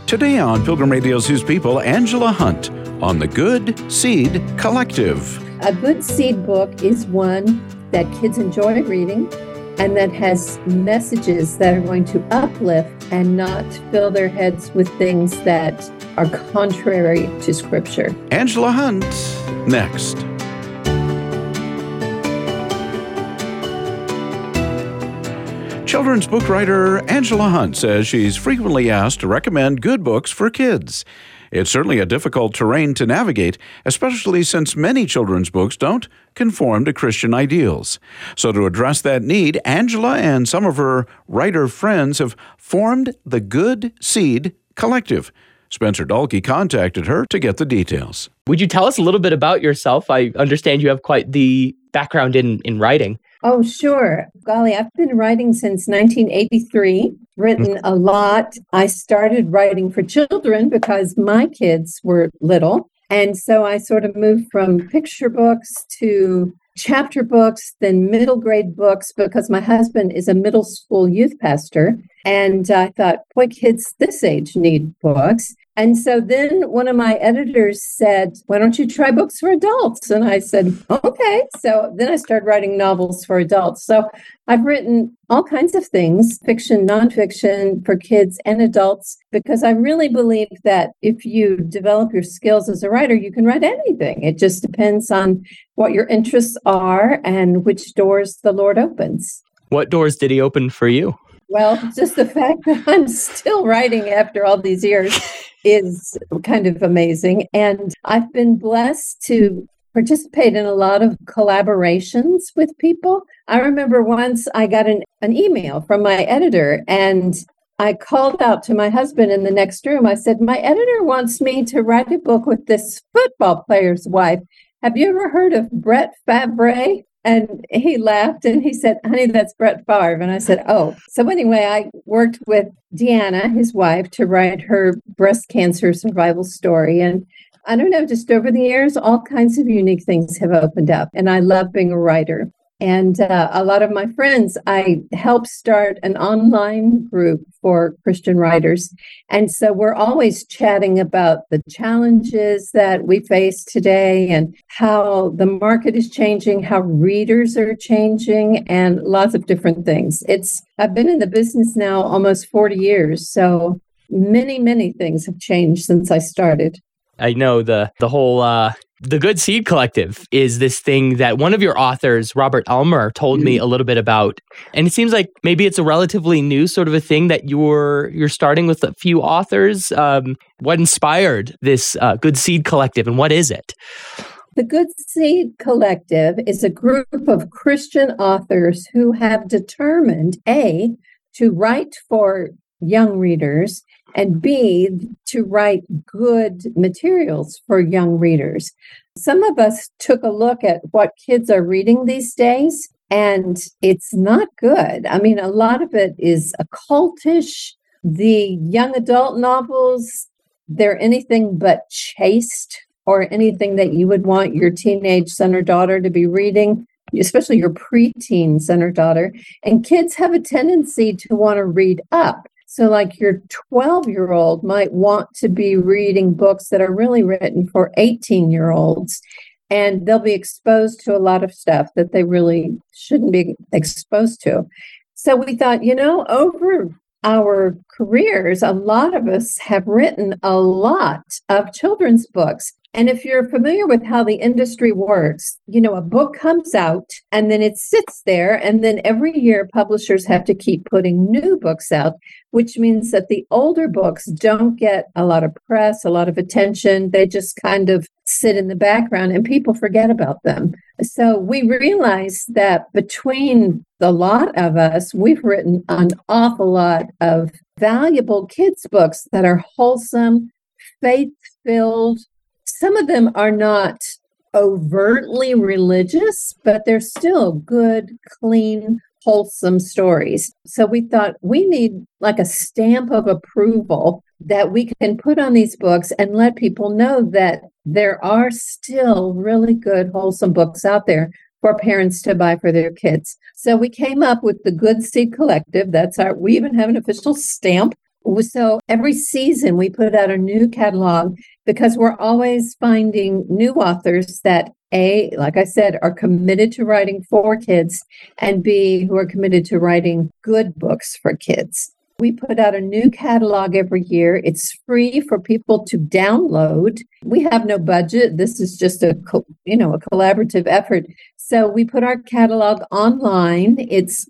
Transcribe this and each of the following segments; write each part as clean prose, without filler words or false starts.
Today on Pilgrim Radio's Whose People, Angela Hunt on the Good Seed Collective. A good seed book is one that kids enjoy reading and that has messages that are going to uplift and not fill their heads with things that are contrary to Scripture. Angela Hunt, next. Children's book writer Angela Hunt says she's frequently asked to recommend good books for kids. It's certainly a difficult terrain to navigate, especially since many children's books don't conform to Christian ideals. So to address that need, Angela and some of her writer friends have formed the Good Seed Collective. Spencer Dalkey contacted her to get the details. Would you tell us a little bit about yourself? I understand you have quite the background in writing. Oh, sure. Golly, I've been writing since 1983, written a lot. I started writing for children because my kids were little. And so I sort of moved from picture books to chapter books, then middle grade books, because my husband is a middle school youth pastor. And I thought, boy, kids this age need books. And so then one of my editors said, why don't you try books for adults? And I said, okay. So then I started writing novels for adults. So I've written all kinds of things, fiction, nonfiction, for kids and adults, because I really believe that if you develop your skills as a writer, you can write anything. It just depends on what your interests are and which doors the Lord opens. What doors did he open for you? Well, just the fact that I'm still writing after all these years is kind of amazing. And I've been blessed to participate in a lot of collaborations with people. I remember once I got an email from my editor, and I called out to my husband in the next room. I said, my editor wants me to write a book with this football player's wife. Have you ever heard of Brett Favre? And he laughed and he said, honey, that's Brett Favre. And I said, oh. So anyway, I worked with Deanna, his wife, to write her breast cancer survival story. And I don't know, just over the years, all kinds of unique things have opened up. And I love being a writer. And a lot of my friends, I helped start an online group for Christian writers. And so we're always chatting about the challenges that we face today and how the market is changing, how readers are changing, and lots of different things. I've been in the business now almost 40 years. So many things have changed since I started. I know the whole the Good Seed Collective is this thing that one of your authors, Robert Elmer, told me a little bit about. And it seems like maybe it's a relatively new sort of a thing that you're starting with a few authors. What inspired this Good Seed Collective, and what is it? The Good Seed Collective is a group of Christian authors who have determined, A, to write for young readers, and B, to write good materials for young readers. Some of us took a look at what kids are reading these days, and it's not good. I mean, a lot of it is occultish. The young adult novels, they're anything but chaste or anything that you would want your teenage son or daughter to be reading, especially your preteen son or daughter. And kids have a tendency to want to read up. So like your 12-year-old might want to be reading books that are really written for 18-year-olds, and they'll be exposed to a lot of stuff that they really shouldn't be exposed to. So we thought, over our careers, a lot of us have written a lot of children's books. And if you're familiar with how the industry works, a book comes out and then it sits there. And then every year publishers have to keep putting new books out, which means that the older books don't get a lot of press, a lot of attention. They just kind of sit in the background and people forget about them. So we realized that between the lot of us, we've written an awful lot of valuable kids' books that are wholesome, faith-filled. Some of them are not overtly religious, but they're still good, clean, wholesome stories. So we thought we need like a stamp of approval that we can put on these books and let people know that there are still really good, wholesome books out there for parents to buy for their kids. So we came up with the Good Seed Collective. We even have an official stamp So every season we put out a new catalog because we're always finding new authors that A, like I said, are committed to writing for kids, and B, who are committed to writing good books for kids. We put out a new catalog every year. It's free for people to download. We have no budget. This is just a collaborative effort. So we put our catalog online. It's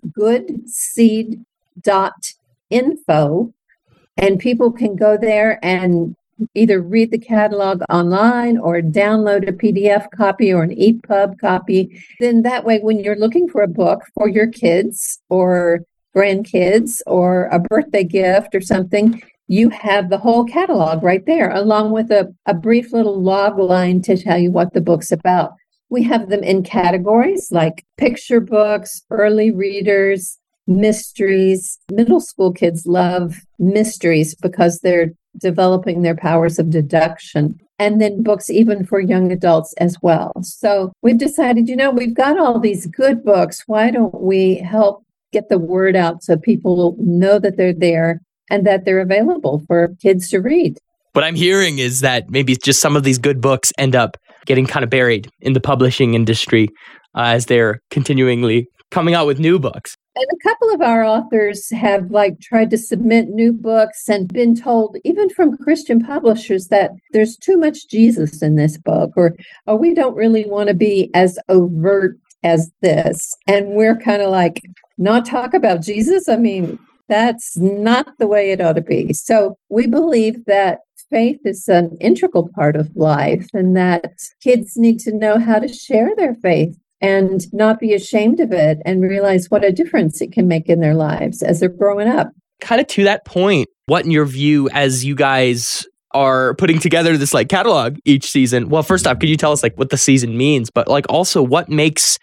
goodseed.info, and people can go there and either read the catalog online or download a PDF copy or an EPUB copy. Then that way, when you're looking for a book for your kids or grandkids or a birthday gift or something, you have the whole catalog right there, along with a brief little log line to tell you what the book's about. We have them in categories like picture books, early readers, mysteries. Middle school kids love mysteries because they're developing their powers of deduction. And then books even for young adults as well. So we've decided, we've got all these good books. Why don't we help get the word out so people know that they're there and that they're available for kids to read? What I'm hearing is that maybe just some of these good books end up getting kind of buried in the publishing industry as they're continually coming out with new books. And a couple of our authors have tried to submit new books and been told, even from Christian publishers, that there's too much Jesus in this book, or we don't really want to be as overt as this. And we're kind of not talk about Jesus. I mean, that's not the way it ought to be. So we believe that faith is an integral part of life, and that kids need to know how to share their faith and not be ashamed of it, and realize what a difference it can make in their lives as they're growing up. Kind of to that point, what in your view, as you guys are putting together this catalog each season, well, first off, could you tell us what the season means, but also what makes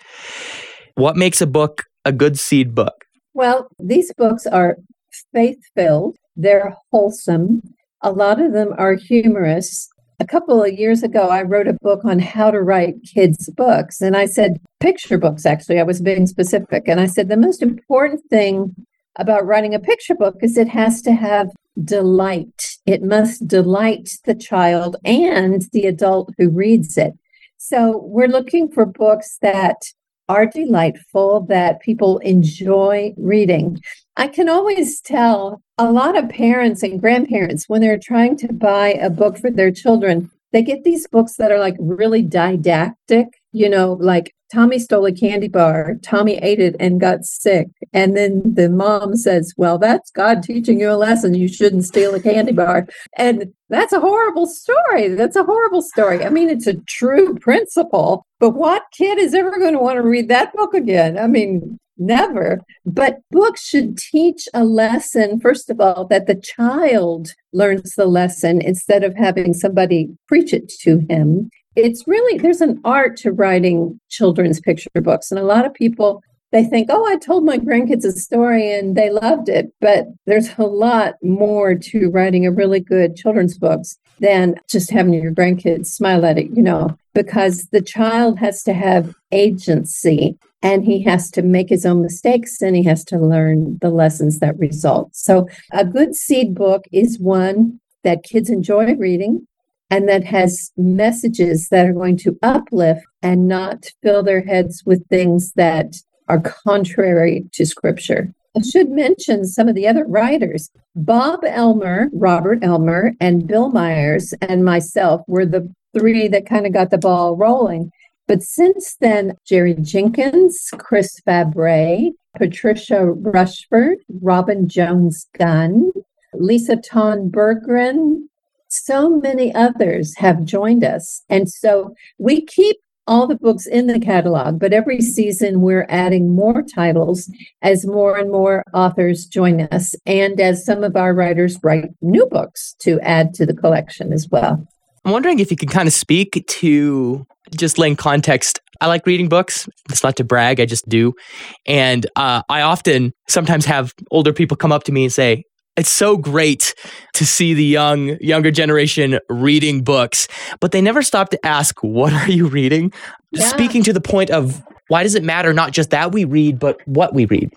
a book a Good Seed book? Well, these books are faith-filled. They're wholesome. A lot of them are humorous. A couple of years ago, I wrote a book on how to write kids' books. And I said, picture books, actually. I was being specific. And I said, the most important thing about writing a picture book is it has to have delight. It must delight the child and the adult who reads it. So we're looking for books that are delightful, that people enjoy reading. I can always tell a lot of parents and grandparents, when they're trying to buy a book for their children, they get these books that are really didactic, like Tommy stole a candy bar, Tommy ate it and got sick. And then the mom says, well, that's God teaching you a lesson. You shouldn't steal a candy bar. And that's a horrible story. That's a horrible story. I mean, it's a true principle, but what kid is ever going to want to read that book again? I mean, never. But books should teach a lesson, first of all, that the child learns the lesson instead of having somebody preach it to him. It's really, there's an art to writing children's picture books. And a lot of people, they think, I told my grandkids a story and they loved it. But there's a lot more to writing a really good children's books than just having your grandkids smile at it, because the child has to have agency, and he has to make his own mistakes, and he has to learn the lessons that result. So a Good Seed book is one that kids enjoy reading, and that has messages that are going to uplift and not fill their heads with things that are contrary to Scripture. I should mention some of the other writers. Bob Elmer, Robert Elmer, and Bill Myers and myself were the three that kind of got the ball rolling. But since then, Jerry Jenkins, Chris Fabre, Patricia Rushford, Robin Jones-Gunn, Lisa Ton Berggren, so many others have joined us. And so we keep all the books in the catalog, but every season we're adding more titles as more and more authors join us, and as some of our writers write new books to add to the collection as well. I'm wondering if you could kind of speak to, just laying context. I like reading books. It's not to brag, I just do. And I often sometimes have older people come up to me and say, it's so great to see the younger generation reading books, but they never stop to ask, what are you reading? Yeah. Speaking to the point of, why does it matter not just that we read, but what we read?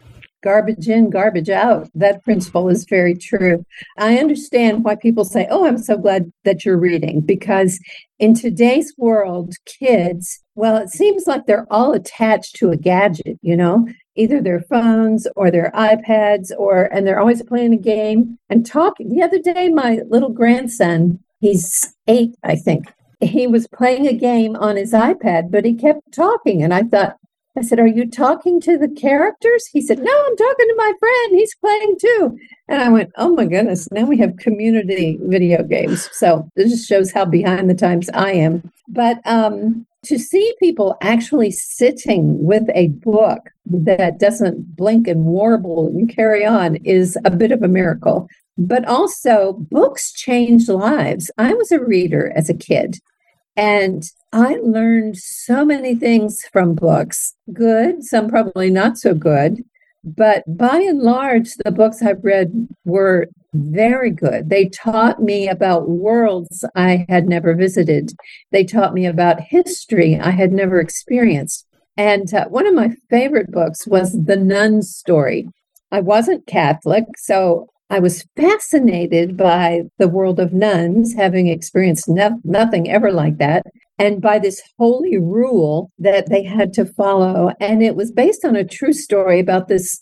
garbage in, garbage out. That principle is very true. I understand why people say, oh, I'm so glad that you're reading, because in today's world, kids, well, it seems like they're all attached to a gadget, either their phones or their iPads, and they're always playing a game and talking. The other day, my little grandson, he's 8, I think, he was playing a game on his iPad, but he kept talking. And I said, are you talking to the characters? He said, no, I'm talking to my friend. He's playing too. And I went, oh my goodness, now we have community video games. So this just shows how behind the times I am. But to see people actually sitting with a book that doesn't blink and warble and carry on is a bit of a miracle. But also, books change lives. I was a reader as a kid, and I learned so many things from books, good, some probably not so good. But by and large, the books I've read were very good. They taught me about worlds I had never visited. They taught me about history I had never experienced. And one of my favorite books was The Nun's Story. I wasn't Catholic, so I was fascinated by the world of nuns, having experienced nothing ever like that, and by this holy rule that they had to follow. And it was based on a true story about this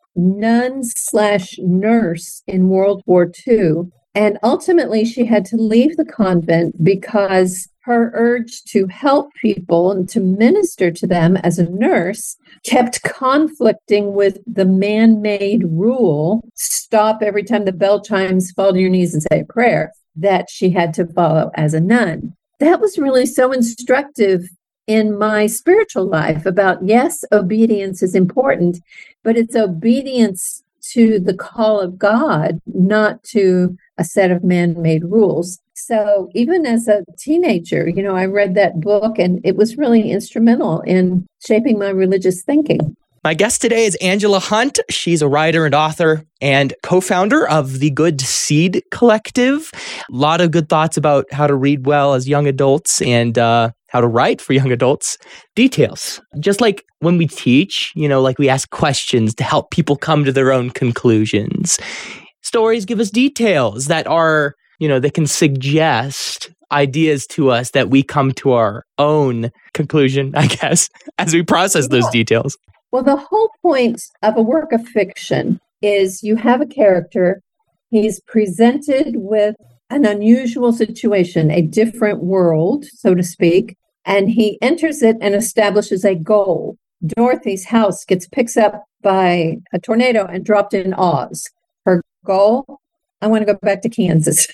nun/nurse in World War II. And ultimately, she had to leave the convent because her urge to help people and to minister to them as a nurse kept conflicting with the man-made rule, stop every time the bell chimes, fall to your knees and say a prayer, that she had to follow as a nun. That was really so instructive in my spiritual life about, yes, obedience is important, but it's obedience to the call of God, not to a set of man-made rules. So even as a teenager, I read that book, and it was really instrumental in shaping my religious thinking. My guest today is Angela Hunt. She's a writer and author and co-founder of the Good Seed Collective. A lot of good thoughts about how to read well as young adults and how to write for young adults. Details. Just like when we teach, like we ask questions to help people come to their own conclusions. Stories give us details that are, they can suggest ideas to us that we come to our own conclusion, I guess, as we process those details. Well, the whole point of a work of fiction is you have a character, he's presented with an unusual situation, a different world, so to speak, and he enters it and establishes a goal. Dorothy's house gets picked up by a tornado and dropped in Oz. Her goal, I want to go back to Kansas.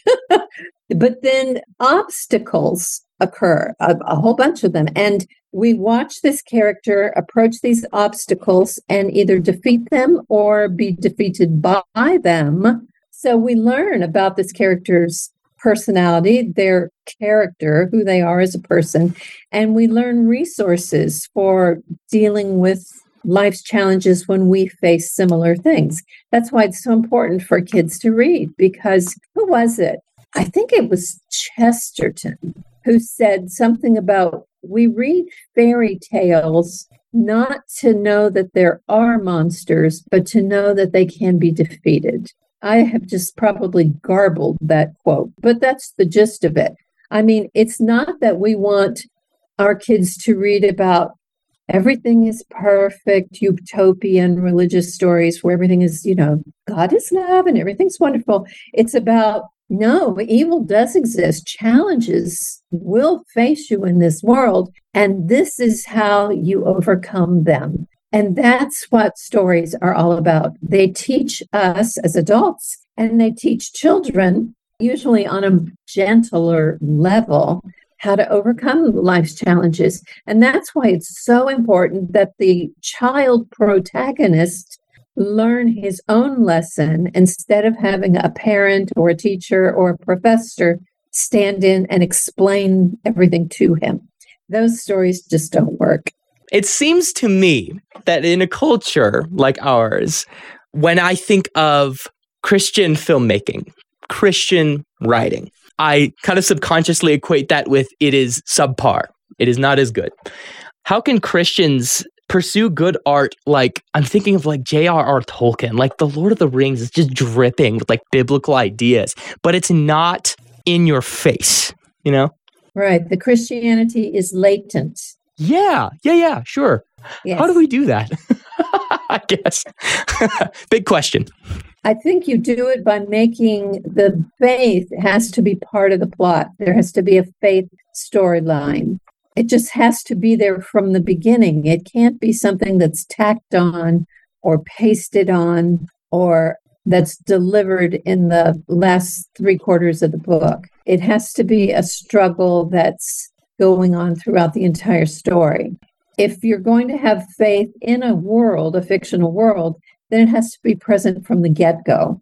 But then obstacles occur, a whole bunch of them. And we watch this character approach these obstacles and either defeat them or be defeated by them. So we learn about this character's personality, their character, who they are as a person, and we learn resources for dealing with life's challenges when we face similar things. That's why it's so important for kids to read, because who was it? I think it was Chesterton who said something about, we read fairy tales not to know that there are monsters, but to know that they can be defeated. I have just probably garbled that quote, but that's the gist of it. I mean, it's not that we want our kids to read about everything is perfect, utopian religious stories where everything is, God is love and everything's wonderful. It's about, no, evil does exist. Challenges will face you in this world, and this is how you overcome them. And that's what stories are all about. They teach us as adults, and they teach children, usually on a gentler level, how to overcome life's challenges. And that's why it's so important that the child protagonist learn his own lesson instead of having a parent or a teacher or a professor stand in and explain everything to him. Those stories just don't work. It seems to me that in a culture like ours, when I think of Christian filmmaking, Christian writing, I kind of subconsciously equate that with it is subpar. It is not as good. How can Christians pursue good art, like I'm thinking of like J.R.R. Tolkien, like The Lord of the Rings is just dripping with like biblical ideas, but it's not in your face, you know? Right. The Christianity is latent. Yeah, sure. Yes. How do we do that? I guess. Big question. I think you do it by making the faith has to be part of the plot. There has to be a faith storyline. It just has to be there from the beginning. It can't be something that's tacked on or pasted on or that's delivered in the last 3/4 of the book. It has to be a struggle that's going on throughout the entire story. If you're going to have faith in a world, a fictional world, then it has to be present from the get-go.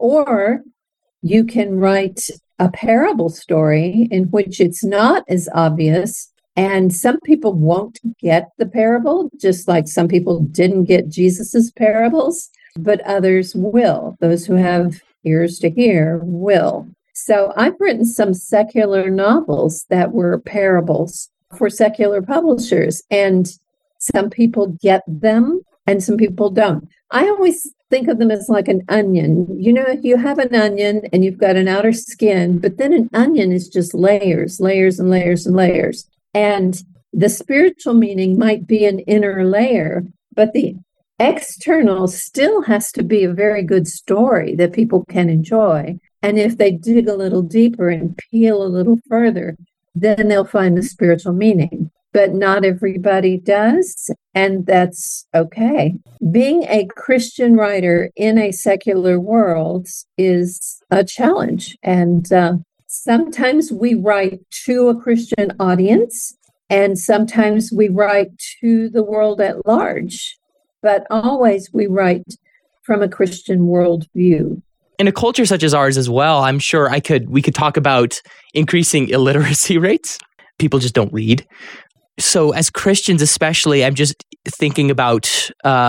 Or you can write a parable story in which it's not as obvious, and some people won't get the parable, just like some people didn't get Jesus's parables, but others will. Those who have ears to hear will. So I've written some secular novels that were parables for secular publishers, and some people get them and some people don't. I always think of them as like an onion. You know, you have an onion and you've got an outer skin, but then an onion is just layers, layers and layers and layers. And the spiritual meaning might be an inner layer, but the external still has to be a very good story that people can enjoy. And if they dig a little deeper and peel a little further, then they'll find the spiritual meaning. But not everybody does, and that's okay. Being a Christian writer in a secular world is a challenge. And sometimes we write to a Christian audience, and sometimes we write to the world at large. But always we write from a Christian worldview. In a culture such as ours as well, I'm sure we could talk about increasing illiteracy rates. People just don't read. So as Christians especially, I'm just thinking about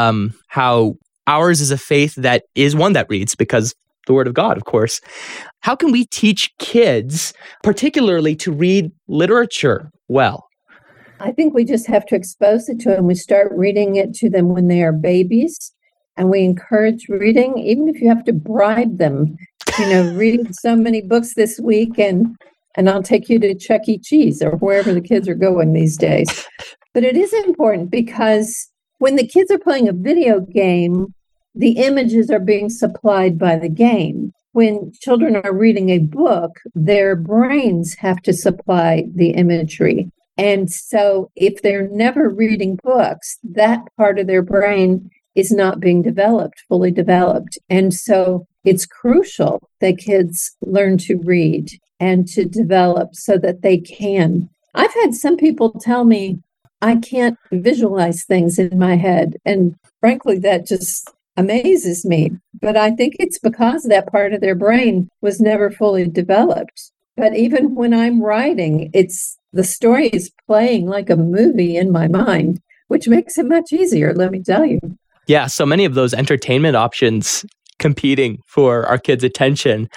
how ours is a faith that is one that reads because the Word of God, of course. How can we teach kids, particularly to read literature well? I think we just have to expose it to them. We start reading it to them when they are babies, and we encourage reading, even if you have to bribe them. You know, read so many books this week, and I'll take you to Chuck E. Cheese or wherever the kids are going these days. But it is important because when the kids are playing a video game, the images are being supplied by the game. When children are reading a book, their brains have to supply the imagery. And so if they're never reading books, that part of their brain is not being developed, fully developed. And so it's crucial that kids learn to read and to develop so that they can. I've had some people tell me I can't visualize things in my head. And frankly, that just amazes me. But I think it's because that part of their brain was never fully developed. But even when I'm writing, the story is playing like a movie in my mind, which makes it much easier, let me tell you. Yeah, so many of those entertainment options competing for our kids' attention.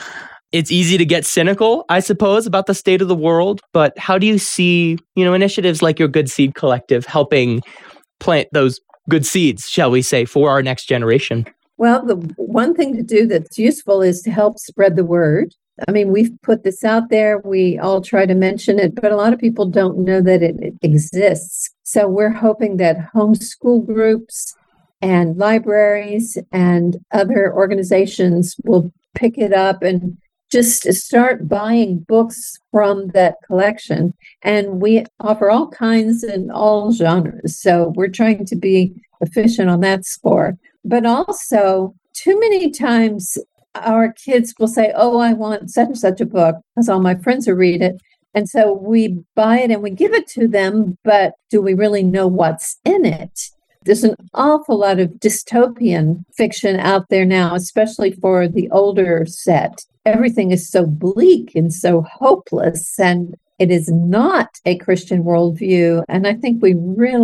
It's easy to get cynical, I suppose, about the state of the world, but how do you see, initiatives like your Good Seed Collective helping plant those good seeds, shall we say, for our next generation? Well, the one thing to do that's useful is to help spread the word. I mean, we've put this out there. We all try to mention it, but a lot of people don't know that it exists. So we're hoping that homeschool groups and libraries and other organizations will pick it up and just start buying books from that collection. And we offer all kinds and all genres. So we're trying to be efficient on that score. But also, too many times our kids will say, oh, I want such and such a book because all my friends will read it. And so we buy it and we give it to them, but do we really know what's in it? There's an awful lot of dystopian fiction out there now, especially for the older set. Everything is so bleak and so hopeless, and it is not a Christian worldview. And I think we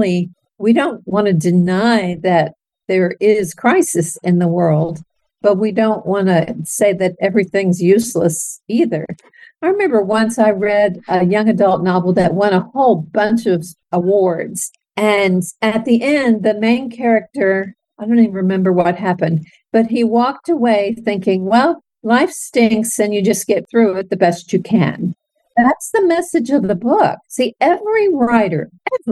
don't want to deny that there is crisis in the world, but we don't want to say that everything's useless either. I remember once I read a young adult novel that won a whole bunch of awards. And at the end, the main character, I don't even remember what happened, but he walked away thinking, well, life stinks and you just get through it the best you can. That's the message of the book. See, every writer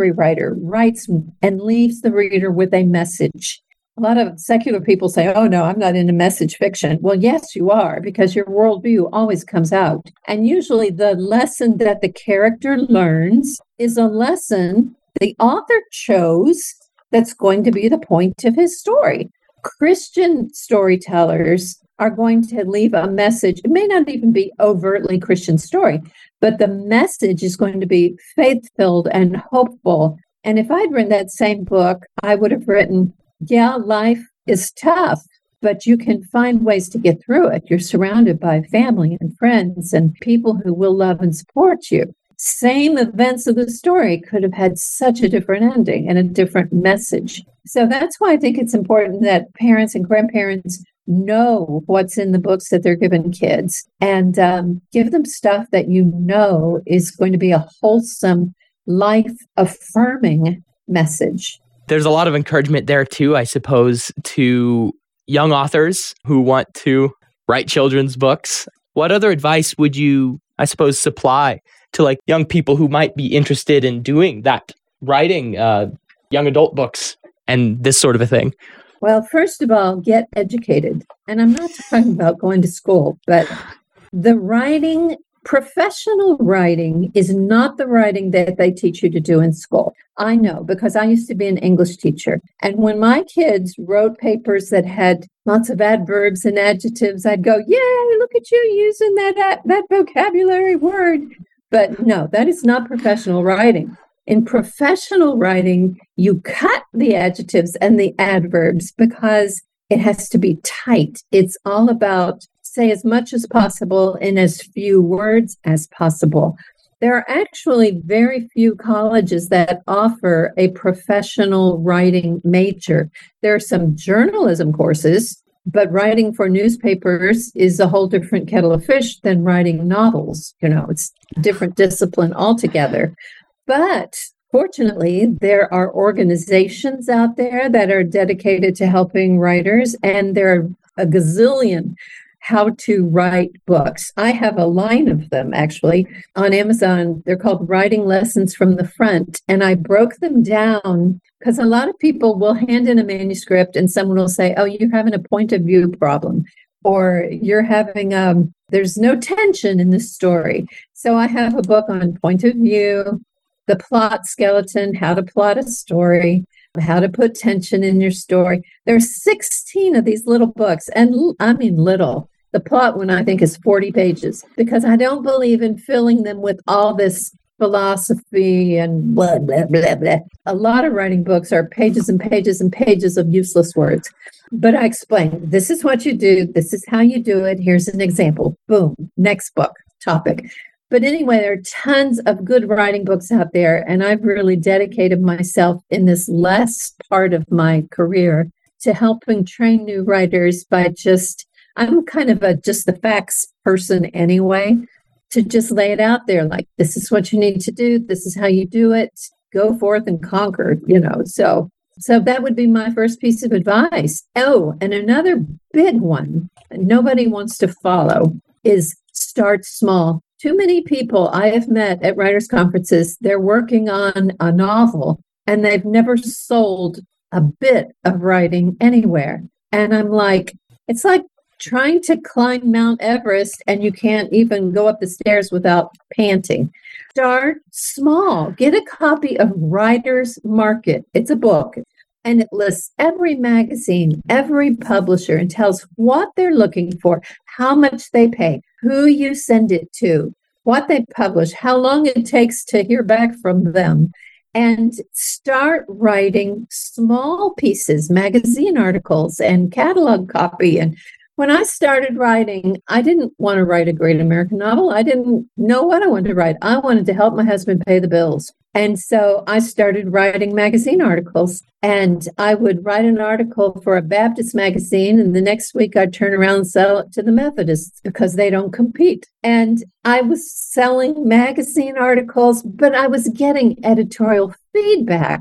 writes and leaves the reader with a message. A lot of secular people say, oh, no, I'm not into message fiction. Well, yes, you are, because your worldview always comes out. And usually the lesson that the character learns is a lesson the author chose that's going to be the point of his story. Christian storytellers are going to leave a message. It may not even be overtly Christian story, but the message is going to be faith-filled and hopeful. And if I'd written that same book, I would have written, yeah, life is tough, but you can find ways to get through it. You're surrounded by family and friends and people who will love and support you. Same events of the story could have had such a different ending and a different message. So that's why I think it's important that parents and grandparents know what's in the books that they're giving kids and give them stuff that you know is going to be a wholesome, life-affirming message. There's a lot of encouragement there too, I suppose, to young authors who want to write children's books. What other advice would you, I suppose, supply to like young people who might be interested in doing that, writing young adult books and this sort of a thing? Well, first of all, get educated. And I'm not talking about going to school, but the writing, professional writing is not the writing that they teach you to do in school. I know, because I used to be an English teacher. And when my kids wrote papers that had lots of adverbs and adjectives, I'd go, yay, look at you using that vocabulary word. But no, that is not professional writing. In professional writing, you cut the adjectives and the adverbs because it has to be tight. It's all about say as much as possible in as few words as possible. There are actually very few colleges that offer a professional writing major. There are some journalism courses, but writing for newspapers is a whole different kettle of fish than writing novels. You know, it's a different discipline altogether. But fortunately, there are organizations out there that are dedicated to helping writers, and there are a gazillion how to write books. I have a line of them actually on Amazon. They're called Writing Lessons from the Front. And I broke them down because a lot of people will hand in a manuscript and someone will say, oh, you're having a point of view problem, or you're having, there's no tension in this story. So I have a book on point of view, the plot skeleton, how to plot a story, how to put tension in your story. There's 16 of these little books, and I mean little. The plot one, I think, is 40 pages because I don't believe in filling them with all this philosophy and blah, blah, blah, blah. A lot of writing books are pages and pages and pages of useless words. But I explain, this is what you do. This is how you do it. Here's an example. Boom. Next book, topic. But anyway, there are tons of good writing books out there, and I've really dedicated myself in this last part of my career to helping train new writers by I'm kind of just the facts person anyway, to just lay it out there like, this is what you need to do. This is how you do it. Go forth and conquer, So that would be my first piece of advice. Oh, and another big one nobody wants to follow is start small. Too many people I have met at writers' conferences, they're working on a novel and they've never sold a bit of writing anywhere. And I'm like, it's like trying to climb Mount Everest and you can't even go up the stairs without panting. Start small. Get a copy of Writer's Market. It's a book. And it lists every magazine, every publisher, and tells what they're looking for, how much they pay, who you send it to, what they publish, how long it takes to hear back from them, and start writing small pieces, magazine articles, and catalog copy. And when I started writing, I didn't want to write a great American novel. I didn't know what I wanted to write. I wanted to help my husband pay the bills. And so I started writing magazine articles, and I would write an article for a Baptist magazine, and the next week I'd turn around and sell it to the Methodists because they don't compete. And I was selling magazine articles, but I was getting editorial feedback.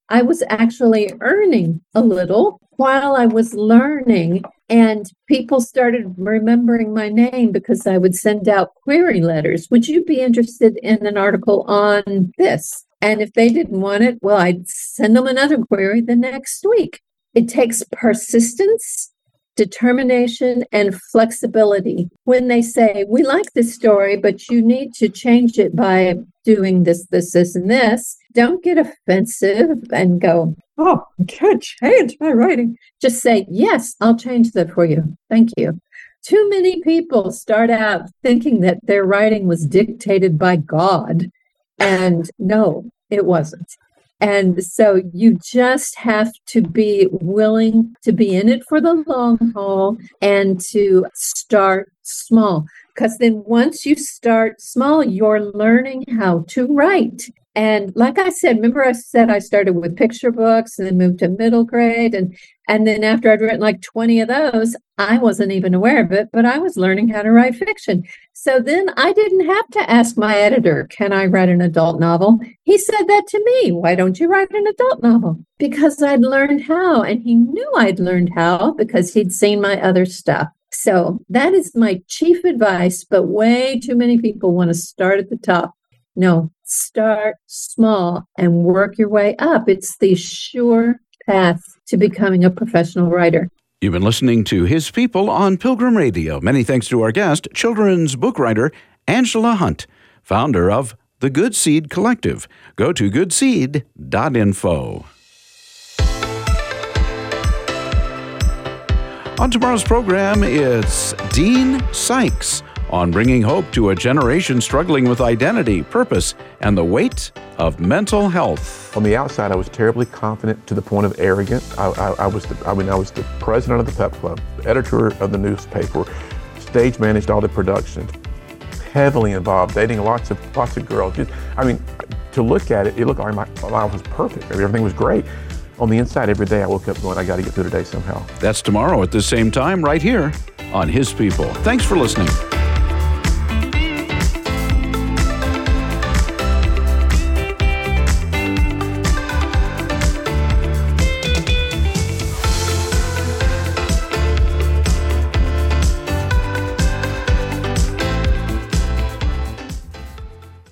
I was actually earning a little while I was learning, and people started remembering my name because I would send out query letters. Would you be interested in an article on this? And if they didn't want it, well, I'd send them another query the next week. It takes persistence, determination, and flexibility. When they say, we like this story, but you need to change it by doing this, and this, don't get offensive and go, oh, I can't change my writing. Just say, yes, I'll change that for you. Thank you. Too many people start out thinking that their writing was dictated by God. And no, it wasn't. And so you just have to be willing to be in it for the long haul and to start small. Because then once you start small, you're learning how to write. And like I said, remember I said I started with picture books and then moved to middle grade. And then after I'd written like 20 of those, I wasn't even aware of it, but I was learning how to write fiction. So then I didn't have to ask my editor, can I write an adult novel? He said that to me. Why don't you write an adult novel? Because I'd learned how. And he knew I'd learned how because he'd seen my other stuff. So that is my chief advice, but way too many people want to start at the top. No, start small and work your way up. It's the sure path to becoming a professional writer. You've been listening to His People on Pilgrim Radio. Many thanks to our guest, children's book writer Angela Hunt, founder of the Good Seed Collective. Go to goodseed.info. On tomorrow's program, it's Dean Sykes on bringing hope to a generation struggling with identity, purpose, and the weight of mental health. On the outside, I was terribly confident to the point of arrogant. I was the president of the Pep Club, editor of the newspaper, stage managed all the productions, heavily involved, dating lots of girls. To look at it, it looked like my life was perfect. Everything was great. On the inside, every day I woke up going, I got to get through today somehow. That's tomorrow at the same time, right here on His People. Thanks for listening.